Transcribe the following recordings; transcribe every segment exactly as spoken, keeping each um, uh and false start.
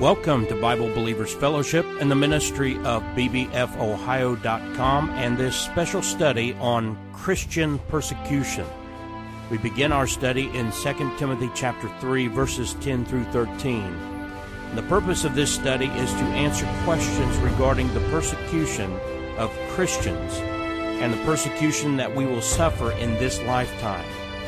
Welcome to Bible Believers Fellowship and the ministry of B B F Ohio dot com and this special study on Christian persecution. We begin our study in Second Timothy chapter three, verses ten through thirteen. And the purpose of this study is to answer questions regarding the persecution of Christians and the persecution that we will suffer in this lifetime.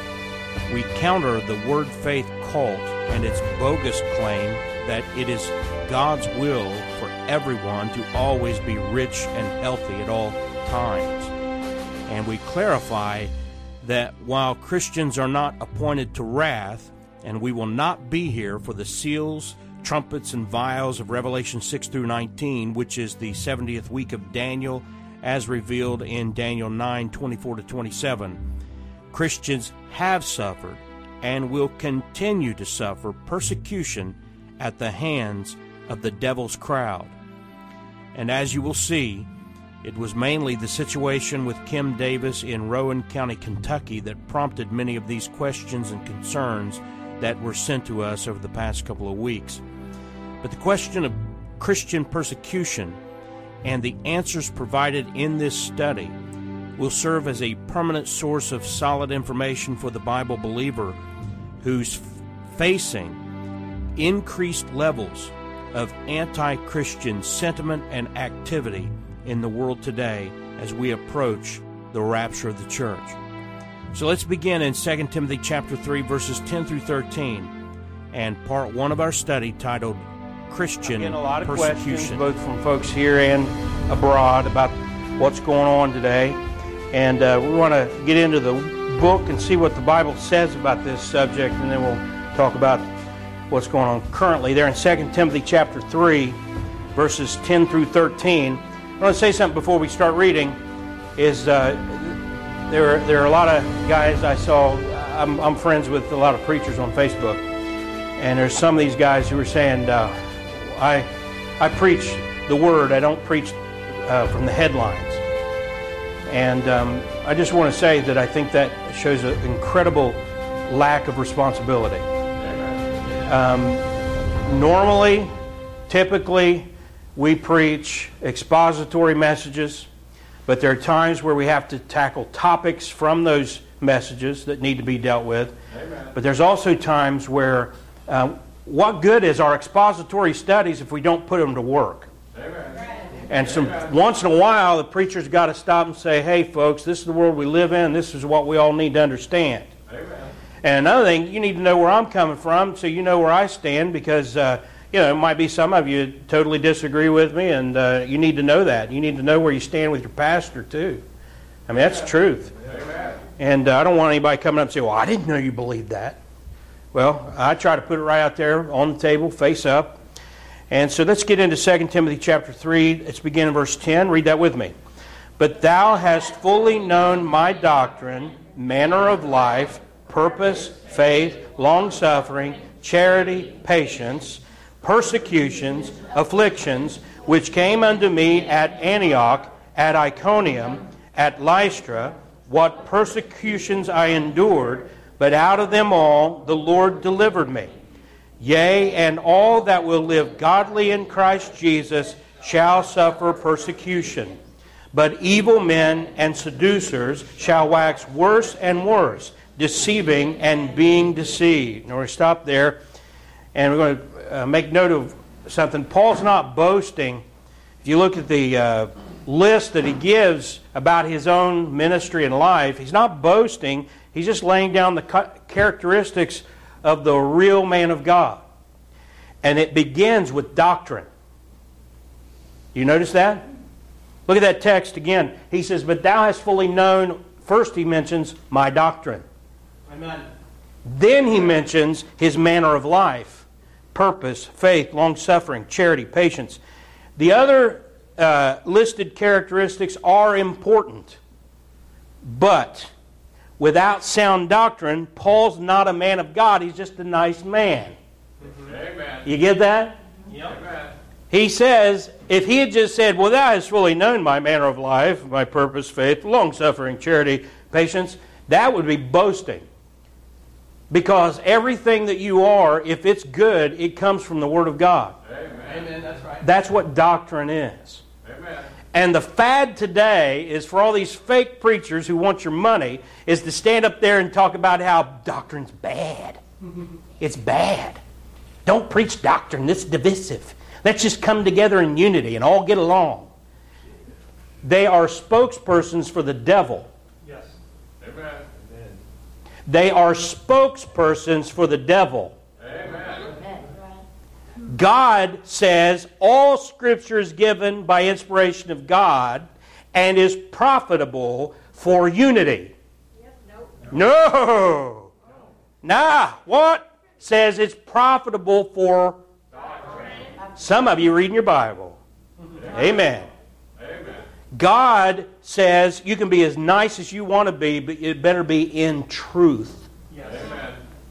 We counter the word faith cult and its bogus claim that it is God's will for everyone to always be rich and healthy at all times. And we clarify that while Christians are not appointed to wrath, and we will not be here for the seals, trumpets, and vials of Revelation six through nineteen, which is the seventieth week of Daniel, as revealed in Daniel nine, twenty-four to twenty-seven, Christians have suffered and will continue to suffer persecution at the hands of the devil's crowd. And as you will see, it was mainly the situation with Kim Davis in Rowan County, Kentucky that prompted many of these questions and concerns that were sent to us over the past couple of weeks. But the question of Christian persecution and the answers provided in this study will serve as a permanent source of solid information for the Bible believer who's facing increased levels of anti-Christian sentiment and activity in the world today as we approach the rapture of the church. So let's begin in Second Timothy chapter three, verses ten through thirteen, and part one of our study titled Christian Getting a lot of Persecution. questions, both from folks here and abroad, about what's going on today. And uh, we want to get into the book and see what the Bible says about this subject, and then we'll talk about what's going on currently. There in Second Timothy chapter three, verses ten through thirteen. I want to say something before we start reading. Is uh, there, there are a lot of guys I saw, I'm, I'm friends with a lot of preachers on Facebook, and there's some of these guys who are saying, uh, I, I preach the Word, I don't preach uh, from the headlines. And um, I just want to say that I think that shows an incredible lack of responsibility. Um, normally, typically, we preach expository messages, but there are times where we have to tackle topics from those messages that need to be dealt with. Amen. But there's also times where uh, what good is our expository studies if we don't put them to work? Amen. And some, once in a while, the preacher's got to stop and say, hey, folks, this is the world we live in, this is what we all need to understand. Amen. And another thing, you need to know where I'm coming from so you know where I stand, because uh, you know, it might be some of you totally disagree with me, and uh, you need to know that. You need to know where you stand with your pastor, too. I mean, that's the truth. Amen. And uh, I don't want anybody coming up and say, well, I didn't know you believed that. Well, I try to put it right out there on the table, face up. And so let's get into Second Timothy chapter three. Let's begin in verse ten. Read that with me. But thou hast fully known my doctrine, manner of life, purpose, faith, long-suffering, charity, patience, persecutions, afflictions, which came unto me at Antioch, at Iconium, at Lystra, what persecutions I endured, but out of them all the Lord delivered me. Yea, and all that will live godly in Christ Jesus shall suffer persecution. But evil men and seducers shall wax worse and worse, deceiving and being deceived. Now we're going to stop there, and we're going to uh, make note of something. Paul's not boasting. If you look at the uh, list that he gives about his own ministry and life, he's not boasting. He's just laying down the characteristics of the real man of God. And it begins with doctrine. You notice that? Look at that text again. He says, but thou hast fully known, first he mentions my doctrine. Amen. Then he mentions his manner of life, purpose, faith, long-suffering, charity, patience. The other uh, listed characteristics are important, but without sound doctrine, Paul's not a man of God. He's just a nice man. Amen. You get that? Yep. Amen. He says, if he had just said, well, thou hast fully known my manner of life, my purpose, faith, long-suffering, charity, patience, that would be boasting. Because everything that you are, if it's good, it comes from the Word of God. Amen. Amen. That's right. That's what doctrine is. Amen. And the fad today is for all these fake preachers who want your money is to stand up there and talk about how doctrine's bad. It's bad. Don't preach doctrine. It's divisive. Let's just come together in unity and all get along. They are spokespersons for the devil. Yes. Amen. They are spokespersons for the devil. Amen. God says all Scripture is given by inspiration of God and is profitable for unity. Yep, nope. No. Nah. What? Says it's profitable for Doctrine. Some of you reading your Bible. Amen. Amen. God says you can be as nice as you want to be, but it better be in truth. Yes. Amen.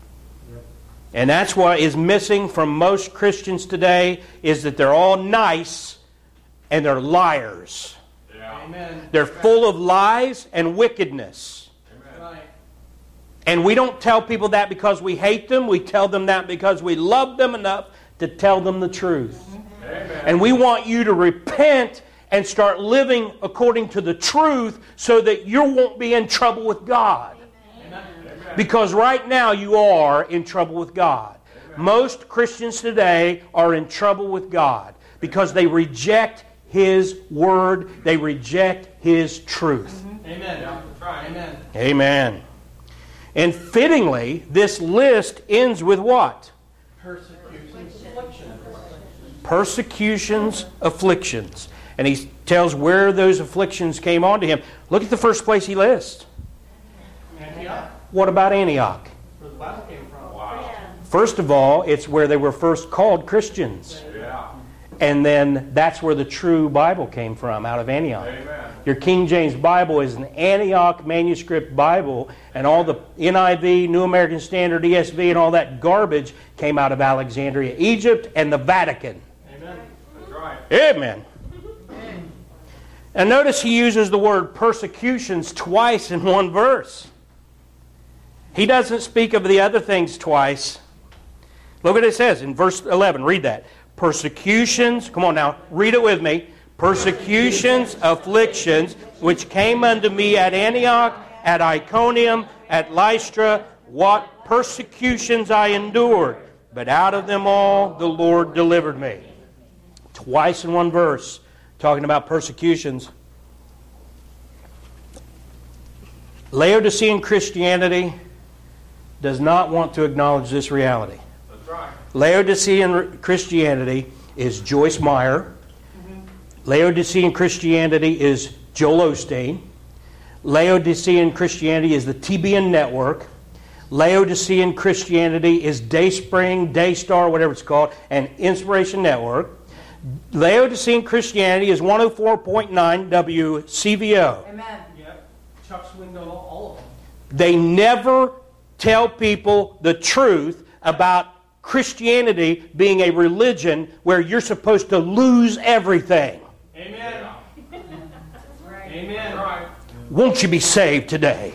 And that's what is missing from most Christians today, is that they're all nice and they're liars. Yeah. Amen. They're full of lies and wickedness. Amen. And we don't tell people that because we hate them. We tell them that because we love them enough to tell them the truth. Amen. And we want you to repent and start living according to the truth so that you won't be in trouble with God. Because right now you are in trouble with God. Amen. Most Christians today are in trouble with God because they reject His Word. They reject His truth. Mm-hmm. Amen. Yeah, that's right. Amen. Amen. And fittingly, this list ends with what? Persecutions, afflictions. Persecutions, afflictions. And he tells where those afflictions came onto him. Look at the first place he lists. Antioch. What about Antioch? Where the Bible came from. Wow. First of all, it's where they were first called Christians. Yeah. And then that's where the true Bible came from, out of Antioch. Amen. Your King James Bible is an Antioch manuscript Bible, and all the N I V, New American Standard, E S V, and all that garbage came out of Alexandria, Egypt, and the Vatican. Amen. That's right. Amen. And notice he uses the word persecutions twice in one verse. He doesn't speak of the other things twice. Look what it says in verse eleven. Read that. Persecutions, come on now, read it with me. Persecutions, afflictions, which came unto me at Antioch, at Iconium, at Lystra, what persecutions I endured. But out of them all the Lord delivered me. Twice in one verse, talking about persecutions. Laodicean Christianity does not want to acknowledge this reality. That's right. Laodicean Christianity is Joyce Meyer. Mm-hmm. Laodicean Christianity is Joel Osteen. Laodicean Christianity is the T B N Network. Laodicean Christianity is Dayspring, Daystar, whatever it's called, and Inspiration Network. Laodicean Christianity is one oh four point nine W C V O. Amen. Yep. Chuck Swindoll, all of them. They never tell people the truth about Christianity being a religion where you're supposed to lose everything. Amen. Right. Amen. Right. Won't you be saved today?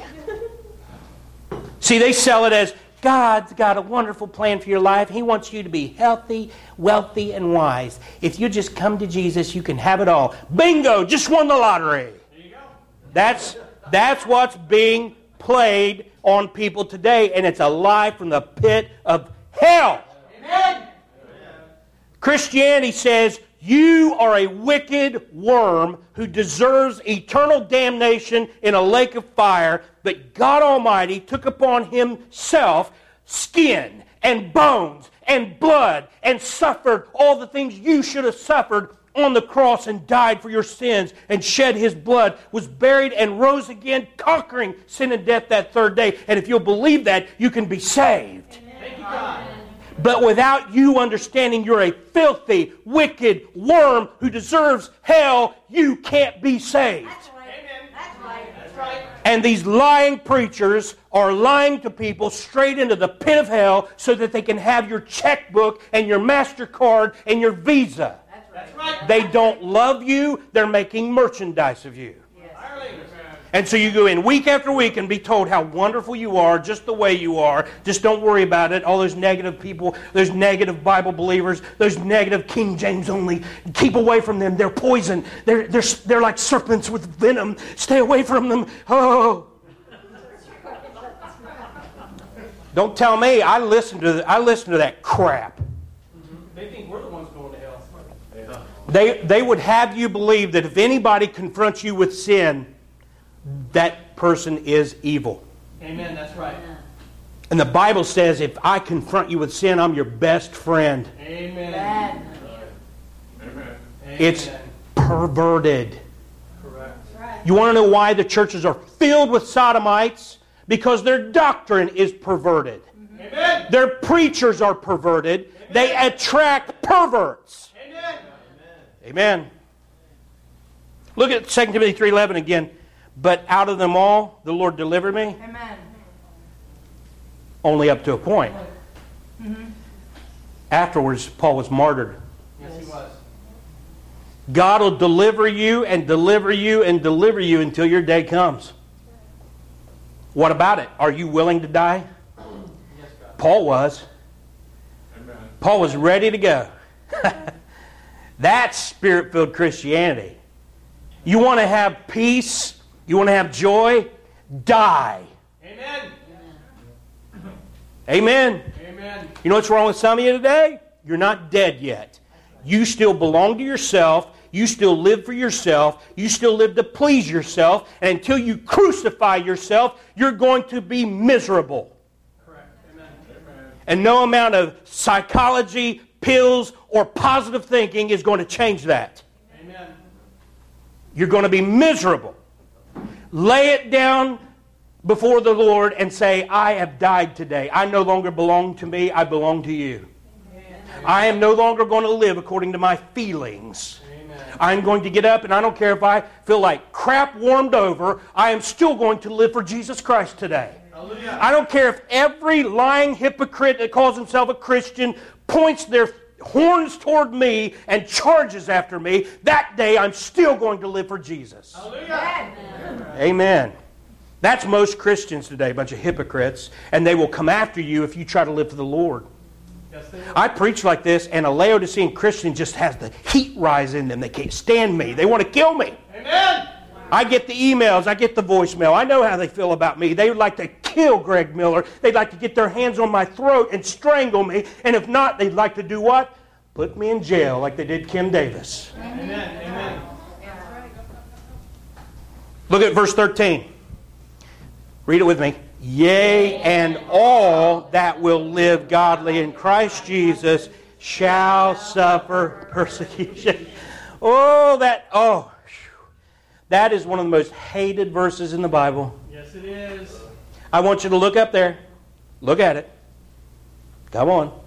See, they sell it as God's got a wonderful plan for your life. He wants you to be healthy, wealthy, and wise. If you just come to Jesus, you can have it all. Bingo! Just won the lottery. There you go. That's, that's what's being played on people today, and it's a lie from the pit of hell. Amen. Christianity says you are a wicked worm who deserves eternal damnation in a lake of fire, but God Almighty took upon Himself skin and bones and blood and suffered all the things you should have suffered on the cross and died for your sins and shed His blood, was buried and rose again, conquering sin and death that third day. And if you'll believe that, you can be saved. Thank you, God. But without you understanding you're a filthy, wicked worm who deserves hell, you can't be saved. That's right. Amen. That's right. That's right. And these lying preachers are lying to people straight into the pit of hell so that they can have your checkbook and your MasterCard and your Visa. That's right. That's right. They don't love you. They're making merchandise of you. Yes. And so you go in week after week and be told how wonderful you are, just the way you are. Just don't worry about it. All those negative people, those negative Bible believers, those negative King James only, keep away from them. They're poison. They're, they're, they're like serpents with venom. Stay away from them. Oh. Don't tell me. I listen to, I listen to that crap. Mm-hmm. They think we're the ones going to hell. Yeah. They, they would have you believe that if anybody confronts you with sin, that person is evil. Amen. That's right. And the Bible says, if I confront you with sin, I'm your best friend. Amen. Amen. It's perverted. Correct. You want to know why the churches are filled with sodomites? Because their doctrine is perverted. Amen. Their preachers are perverted. Amen. They attract perverts. Amen. Amen. Look at Second Timothy three eleven again. But out of them all, the Lord delivered me. Amen. Only up to a point. Mm-hmm. Afterwards, Paul was martyred. Yes, he was. God will deliver you and deliver you and deliver you until your day comes. What about it? Are you willing to die? Yes, God. Paul was. Amen. Paul was ready to go. That's Spirit-filled Christianity. You want to have peace? You want to have joy? Die. Amen. Amen. Amen. You know what's wrong with some of you today? You're not dead yet. You still belong to yourself. You still live for yourself. You still live to please yourself. And until you crucify yourself, you're going to be miserable. Correct. Amen. Amen. And no amount of psychology, pills, or positive thinking is going to change that. Amen. You're going to be miserable. Lay it down before the Lord and say, I have died today. I no longer belong to me. I belong to you. Amen. I am no longer going to live according to my feelings. Amen. I'm going to get up, and I don't care if I feel like crap warmed over. I am still going to live for Jesus Christ today. Hallelujah. I don't care if every lying hypocrite that calls himself a Christian points their horns toward me and charges after me. That day, I'm still going to live for Jesus. Hallelujah. Amen. That's most Christians today, a bunch of hypocrites, and they will come after you if you try to live for the Lord. Yes, they will. I preach like this, and a Laodicean Christian just has the heat rise in them. They can't stand me. They want to kill me. Amen. I get the emails. I get the voicemail. I know how they feel about me. They would like to kill Greg Miller. They'd like to get their hands on my throat and strangle me. And if not, they'd like to do what? Put me in jail like they did Kim Davis. Amen. Amen. Look at verse thirteen. Read it with me. Yea, and all that will live godly in Christ Jesus shall suffer persecution. Oh, that, oh, whew. That is one of the most hated verses in the Bible. Yes, it is. I want you to look up there. Look at it. Come on.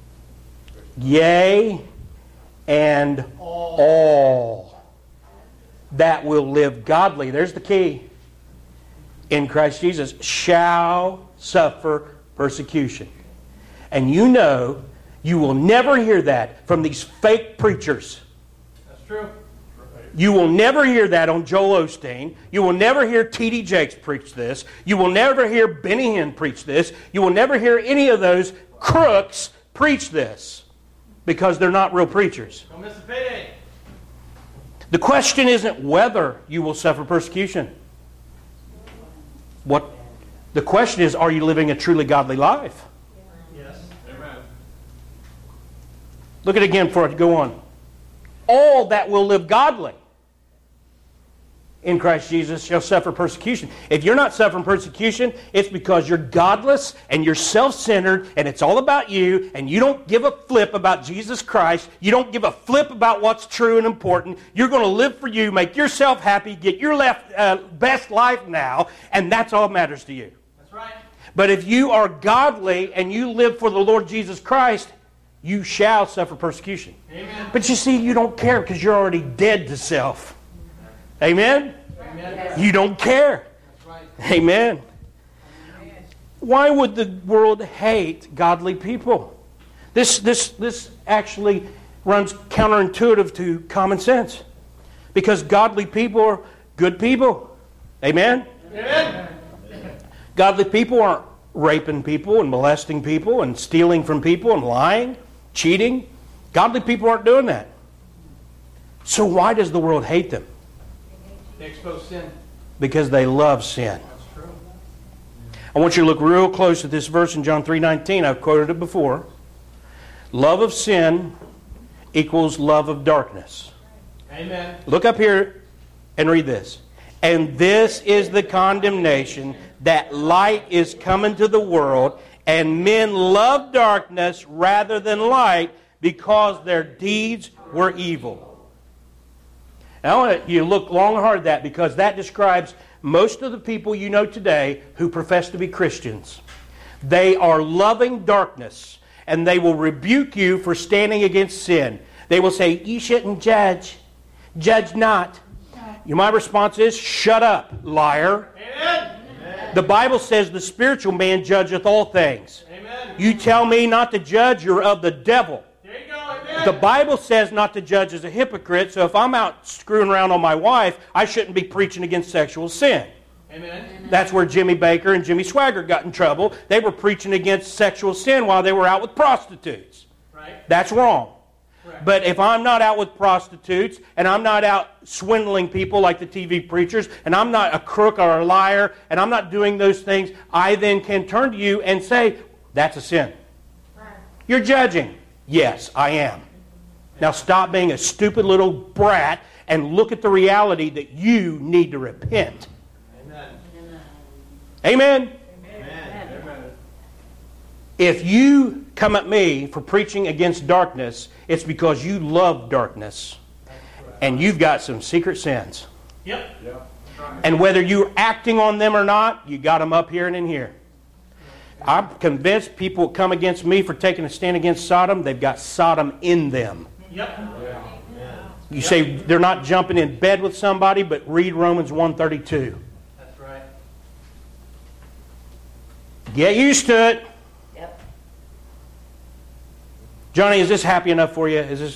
Yea, and All. all that will live godly. There's the key. In Christ Jesus shall suffer persecution. And you know you will never hear that from these fake preachers. That's true. You will never hear that on Joel Osteen. You will never hear T D Jakes preach this. You will never hear Benny Hinn preach this. You will never hear any of those crooks preach this because they're not real preachers. Don't miss the payday. The question isn't whether you will suffer persecution. What the question is, are you living a truly godly life? Yes. Amen. Look at it again before I go on. All that will live godly in Christ Jesus shall suffer persecution. If you're not suffering persecution, it's because you're godless and you're self-centered and it's all about you and you don't give a flip about Jesus Christ. You don't give a flip about what's true and important. You're going to live for you, make yourself happy, get your left, uh, best life now, and that's all that matters to you. That's right. But if you are godly and you live for the Lord Jesus Christ, you shall suffer persecution. Amen. But you see, you don't care because you're already dead to self. Amen? Amen. You don't care. That's right. Amen. Why would the world hate godly people? This, this, this actually runs counterintuitive to common sense. Because godly people are good people. Amen? Amen. Godly people aren't raping people and molesting people and stealing from people and lying, cheating. Godly people aren't doing that. So why does the world hate them? They expose sin. Because they love sin. That's true. I want you to look real close at this verse in John three nineteen. I've quoted it before. Love of sin equals love of darkness. Amen. Look up here and read this. And this is the condemnation, that light is come into the world, and men love darkness rather than light, because their deeds were evil. Now, I want you to look long and hard at that, because that describes most of the people you know today who profess to be Christians. They are loving darkness, and they will rebuke you for standing against sin. They will say, you shouldn't judge. Judge not. My response is, shut up, liar. Amen. The Bible says the spiritual man judgeth all things. Amen. You tell me not to judge, you're of the devil. There you go. Amen. The Bible says not to judge as a hypocrite, so if I'm out screwing around on my wife, I shouldn't be preaching against sexual sin. Amen. That's where Jimmy Baker and Jimmy Swaggart got in trouble. They were preaching against sexual sin while they were out with prostitutes. Right. That's wrong. Correct. But if I'm not out with prostitutes, and I'm not out swindling people like the T V preachers, and I'm not a crook or a liar, and I'm not doing those things, I then can turn to you and say, that's a sin. You're judging. Yes, I am. Now stop being a stupid little brat and look at the reality that you need to repent. Amen. Amen? Amen. Amen. If you come at me for preaching against darkness, it's because you love darkness and you've got some secret sins. Yep. Yep. And whether you're acting on them or not, you got them up here and in here. I'm convinced people come against me for taking a stand against Sodom, they've got Sodom in them. Yep. You say they're not jumping in bed with somebody, but read Romans one thirty-two. That's right. Get used to it. Yep. Johnny, is this happy enough for you? Is this?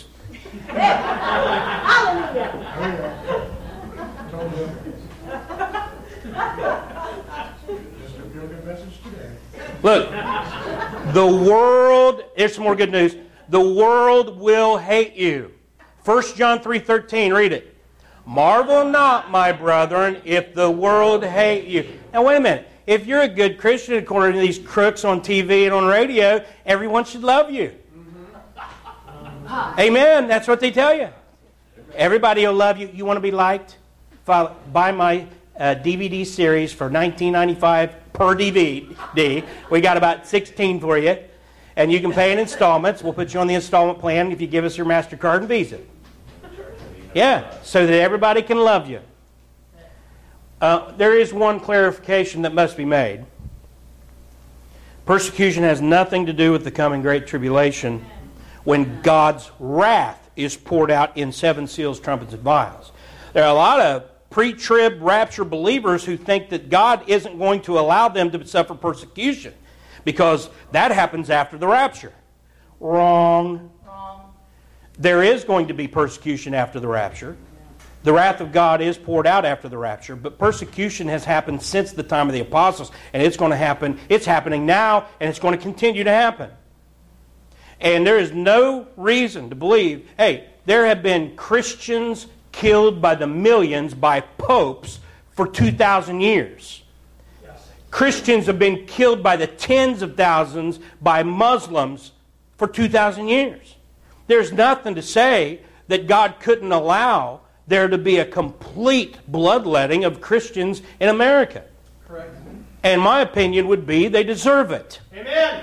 Look, the world, here's some more good news. The world will hate you. First John three thirteen, read it. Marvel not, my brethren, if the world hate you. Now, wait a minute. If you're a good Christian, according to these crooks on T V and on radio, everyone should love you. Mm-hmm. Amen. That's what they tell you. Everybody will love you. You want to be liked? Buy my uh, D V D series for nineteen ninety-five dollars per D V D. We got about sixteen for you. And you can pay in installments. We'll put you on the installment plan if you give us your MasterCard and Visa. Yeah, so that everybody can love you. Uh, there is one clarification that must be made. Persecution has nothing to do with the coming great tribulation when God's wrath is poured out in seven seals, trumpets, and vials. There are a lot of pre-trib rapture believers who think that God isn't going to allow them to suffer persecution because that happens after the rapture. Wrong. Wrong. There is going to be persecution after the rapture. The wrath of God is poured out after the rapture, but persecution has happened since the time of the apostles, and it's going to happen. It's happening now, and it's going to continue to happen. And there is no reason to believe, hey, there have been Christians killed by the millions by popes for two thousand years. Yes. Christians have been killed by the tens of thousands by Muslims for two thousand years. There's nothing to say that God couldn't allow there to be a complete bloodletting of Christians in America. Correct. And my opinion would be they deserve it. Amen.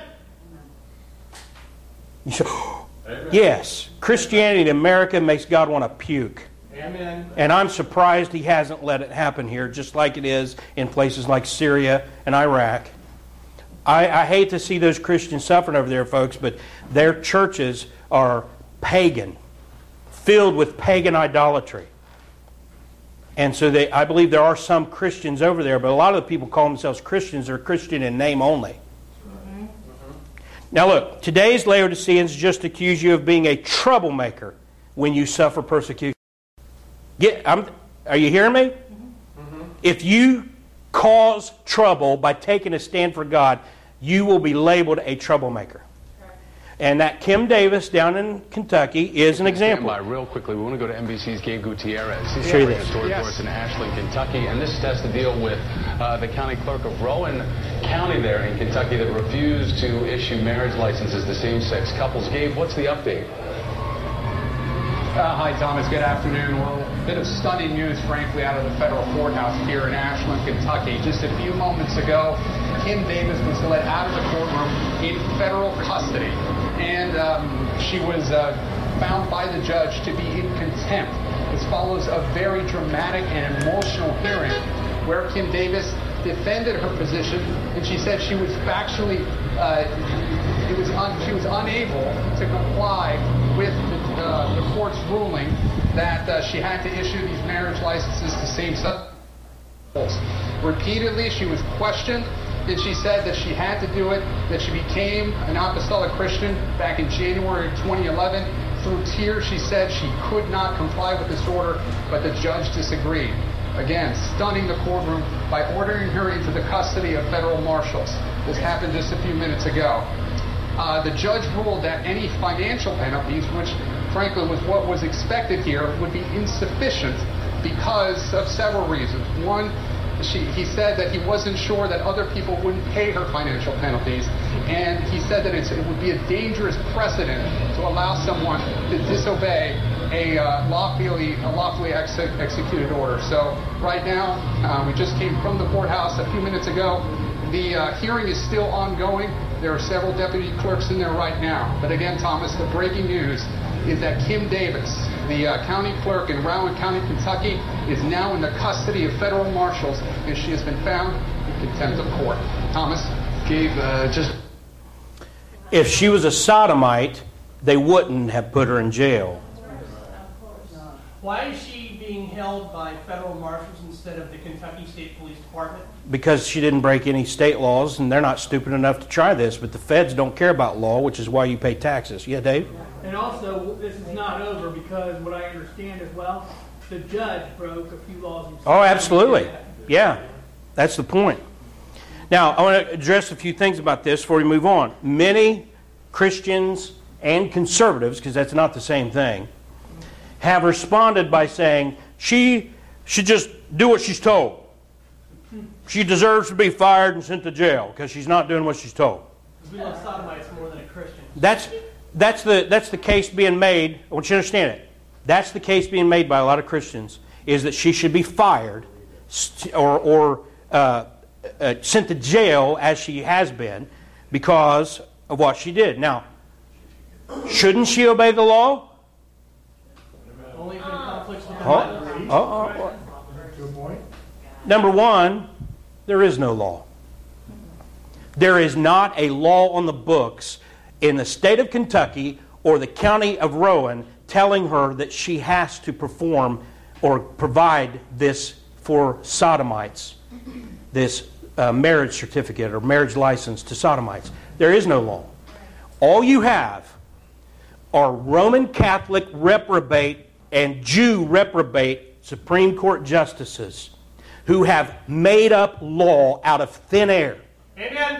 You say, yes, Christianity in America makes God want to puke. Amen. And I'm surprised He hasn't let it happen here, just like it is in places like Syria and Iraq. I, I hate to see those Christians suffering over there, folks, but their churches are pagan, filled with pagan idolatry. And so they, I believe there are some Christians over there, but a lot of the people call themselves Christians are Christian in name only. Mm-hmm. Now look, today's Laodiceans just accuse you of being a troublemaker when you suffer persecution. Get, I'm, are you hearing me? Mm-hmm. If you cause trouble by taking a stand for God, you will be labeled a troublemaker. And that Kim Davis down in Kentucky is an example. Stand by real quickly. We want to go to N B C's Gabe Gutierrez. He's Sure covering is. a story Yes. for us in Ashland, Kentucky, and this has to deal with uh, the county clerk of Rowan County there in Kentucky that refused to issue marriage licenses to same-sex couples. Gabe, what's the update? Uh, hi, Thomas. Good afternoon. Well, a bit of stunning news, frankly, out of the federal courthouse here in Ashland, Kentucky. Just a few moments ago, Kim Davis was let out of the courtroom in federal custody, and um, she was uh, found by the judge to be in contempt. This follows a very dramatic and emotional hearing where Kim Davis defended her position, and she said she was factually, uh, it was un- she was unable to comply with the, uh, the court's ruling that uh, she had to issue these marriage licenses to same-sex couples. Repeatedly, she was questioned, and she said that she had to do it, that she became an apostolic Christian back in January of twenty eleven. Through tears, she said she could not comply with this order, but the judge disagreed. Again, stunning the courtroom by ordering her into the custody of federal marshals. This happened just a few minutes ago. Uh, the judge ruled that any financial penalties, which frankly was what was expected here, would be insufficient because of several reasons. One, she, he said that he wasn't sure that other people wouldn't pay her financial penalties, and he said that it's, it would be a dangerous precedent to allow someone to disobey a uh, lawfully, a lawfully ex- executed order. So right now, uh, we just came from the courthouse a few minutes ago. The uh, hearing is still ongoing. There are several deputy clerks in there right now. But again, Thomas, the breaking news is that Kim Davis, the uh, county clerk in Rowan County, Kentucky, is now in the custody of federal marshals, and she has been found in contempt of court. Thomas? Gabe, uh, just... If she was a sodomite, they wouldn't have put her in jail. Why is she being held by federal marshals instead of the Kentucky State Police Department? Because she didn't break any state laws, and they're not stupid enough to try this. But the feds don't care about law, which is why you pay taxes. Yeah, Dave? And also, this is not over because what I understand as well, the judge broke a few laws himself. Oh, absolutely. Yeah, that's the point. Now, I want to address a few things about this before we move on. Many Christians and conservatives, because that's not the same thing, have responded by saying she should just do what she's told. She deserves to be fired and sent to jail because she's not doing what she's told. We love sodomites more than a Christian. That's that's the that's the case being made. I want you to understand it. That's the case being made by a lot of Christians, is that she should be fired or or uh, uh, sent to jail as she has been because of what she did. Now, shouldn't she obey the law? Only if it conflicts with the Oh, Bible. oh, oh. Number one, there is no law. There is not a law on the books in the state of Kentucky or the county of Rowan telling her that she has to perform or provide this for sodomites, this uh, marriage certificate or marriage license to sodomites. There is no law. All you have are Roman Catholic reprobate and Jew reprobate Supreme Court justices who have made up law out of thin air. Amen.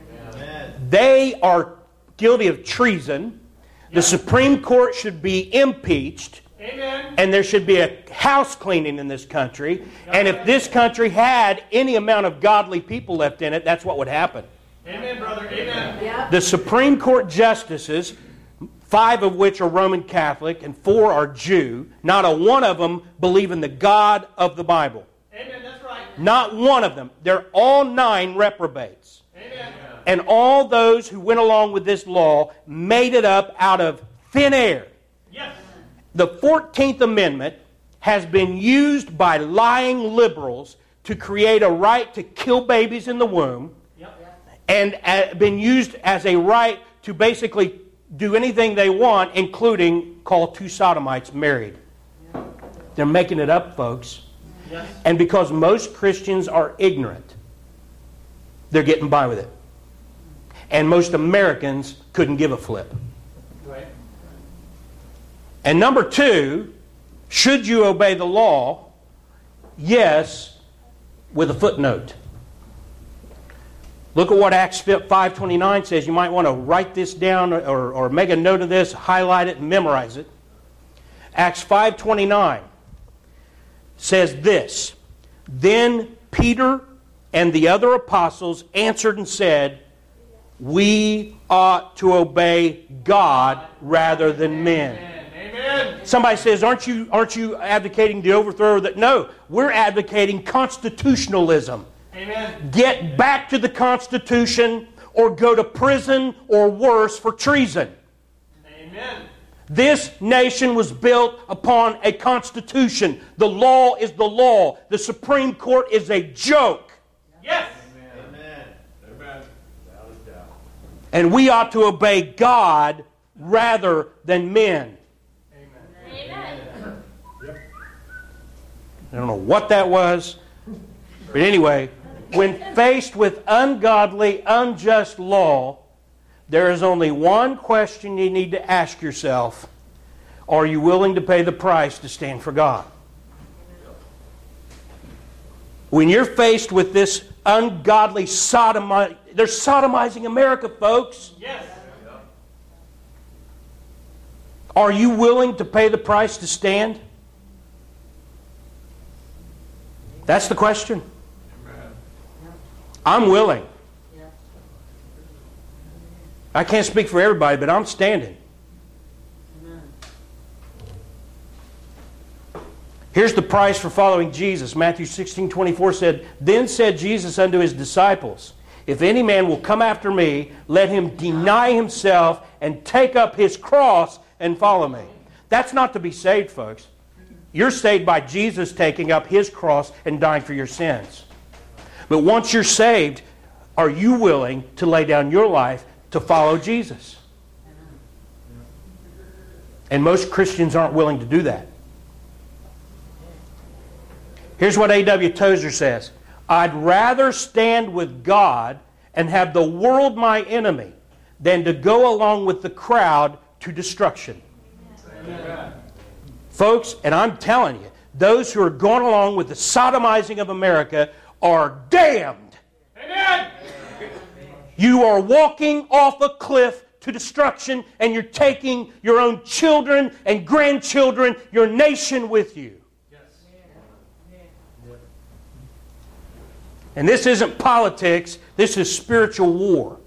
They are guilty of treason. The Supreme Court should be impeached. Amen. And there should be a house cleaning in this country. And if this country had any amount of godly people left in it, that's what would happen. Amen, brother. Amen. The Supreme Court justices, five of which are Roman Catholic and four are Jew, not a one of them believe in the God of the Bible. Amen. That's right. Not one of them. They're all nine reprobates. Amen. And all those who went along with this law made it up out of thin air. Yes. The fourteenth Amendment has been used by lying liberals to create a right to kill babies in the womb, Yep. and uh, been used as a right to basically do anything they want, including call two sodomites married. They're making it up, folks. Yes. And because most Christians are ignorant, they're getting by with it. And most Americans couldn't give a flip. Right. And number two, should you obey the law? Yes, with a footnote. Look at what Acts five twenty-nine says. You might want to write this down or, or make a note of this, highlight it, and memorize it. Acts five twenty-nine says this, "Then Peter and the other apostles answered and said, we ought to obey God rather than men." Amen. Somebody says, aren't you, aren't you advocating the overthrow of that? No, we're advocating constitutionalism. Amen. Get back to the Constitution or go to prison or worse for treason. Amen. This nation was built upon a constitution. The law is the law. The Supreme Court is a joke. Yes. Amen. Amen. And we ought to obey God rather than men. Amen. I don't know what that was. But anyway, when faced with ungodly, unjust law, there is only one question you need to ask yourself. Are you willing to pay the price to stand for God? When you're faced with this ungodly sodomi- they're sodomizing America, folks. Yes. Are you willing to pay the price to stand? That's the question. I'm willing. I can't speak for everybody, but I'm standing. Here's the price for following Jesus. Matthew sixteen twenty-four said, "Then said Jesus unto his disciples, If any man will come after me, let him deny himself and take up his cross and follow me." That's not to be saved, folks. You're saved by Jesus taking up his cross and dying for your sins. But once you're saved, are you willing to lay down your life to follow Jesus? And most Christians aren't willing to do that. Here's what A W Tozer says. "I'd rather stand with God and have the world my enemy than to go along with the crowd to destruction." Amen. Folks, and I'm telling you, those who are going along with the sodomizing of America are damned. Amen. You are walking off a cliff to destruction, and you're taking your own children and grandchildren, your nation with you. And this isn't politics, this is spiritual war.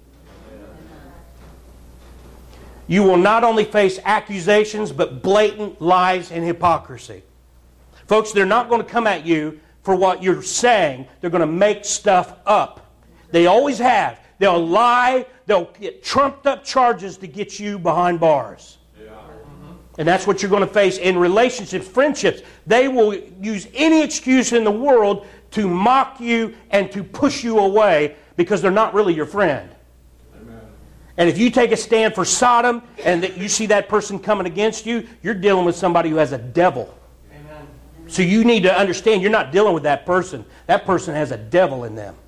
You will not only face accusations, but blatant lies and hypocrisy. Folks, they're not going to come at you for what you're saying. They're going to make stuff up. They always have. They'll lie. They'll get trumped up charges to get you behind bars. Yeah. And that's what you're going to face in relationships, friendships. They will use any excuse in the world to mock you and to push you away because they're not really your friend. Amen. And if you take a stand for Sodom and that you see that person coming against you, you're dealing with somebody who has a devil. Amen. So you need to understand you're not dealing with that person. That person has a devil in them.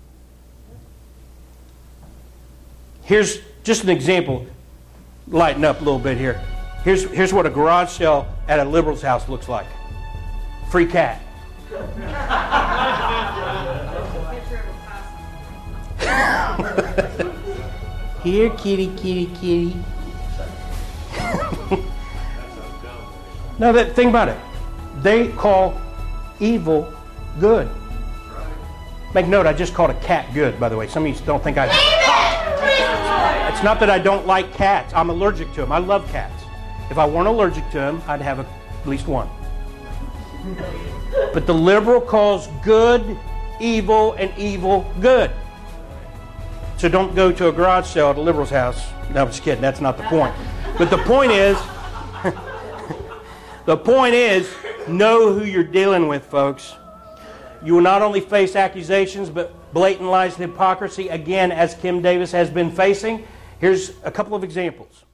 Here's just an example. Lighten up a little bit here. Here's, here's what a garage sale at a liberal's house looks like. Free cat. Here, kitty, kitty, kitty. No, that think about it. They call evil good. Make note, I just called a cat good, by the way. Some of you don't think I... It's not that I don't like cats. I'm allergic to them. I love cats. If I weren't allergic to them, I'd have a, at least one. But the liberal calls good evil and evil good. So don't go to a garage sale at a liberal's house. No, I'm just kidding. That's not the point. But the point is, the point is, know who you're dealing with, folks. You will not only face accusations, but blatant lies and hypocrisy, again, as Kim Davis has been facing. Here's a couple of examples.